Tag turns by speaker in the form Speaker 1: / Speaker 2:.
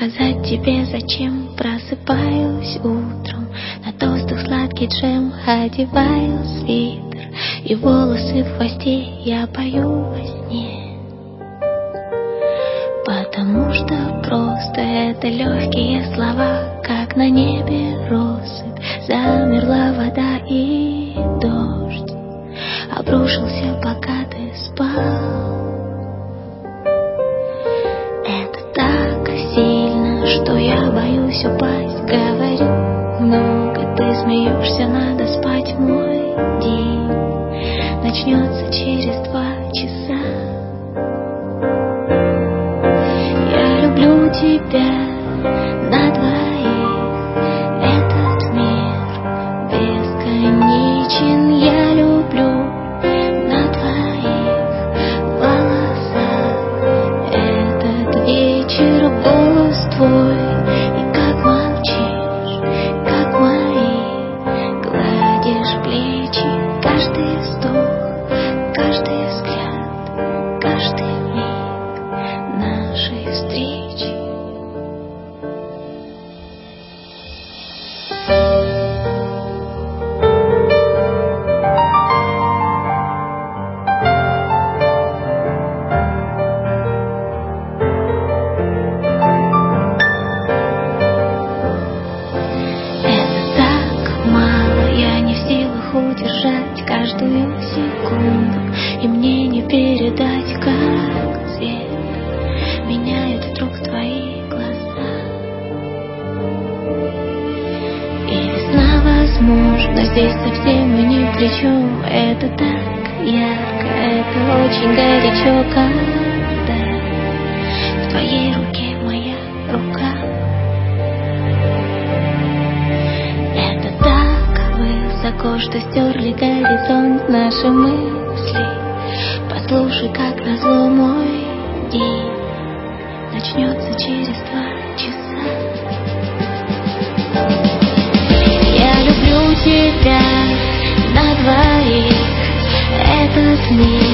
Speaker 1: сказать тебе, зачем просыпаюсь утром. На тостах сладкий джем, одеваю свитер, и волосы в хвосте я пою во сне. Потому что просто это легкие слова, как на небе россыпь. Замерла вода и дождь обрушился, пока ты спал. Это так сильно, что я боюсь упасть. Говорю много, ты смеешься, надо спать. Мой день начнется через 2 часа. Я люблю тебя на двоих. Этот мир бесконечен. Я люблю на твоих волосах этот вечер. Голос твой, и как молчишь, как мои гладишь плечи. Каждый вздох, каждый взгляд, каждый миг нашей встречи. Удержать каждую секунду, и мне не передать, как цвет меняет вдруг твои глаза. И весна, возможно, здесь совсем и ни при чем. Это так ярко, это очень горячо, когда в твоей руке моя рука. Высоко, что стерли горизонт наши мысли. Послушай, как назло мой день начнется через 2 часа. Я люблю тебя на двоих. Этот мир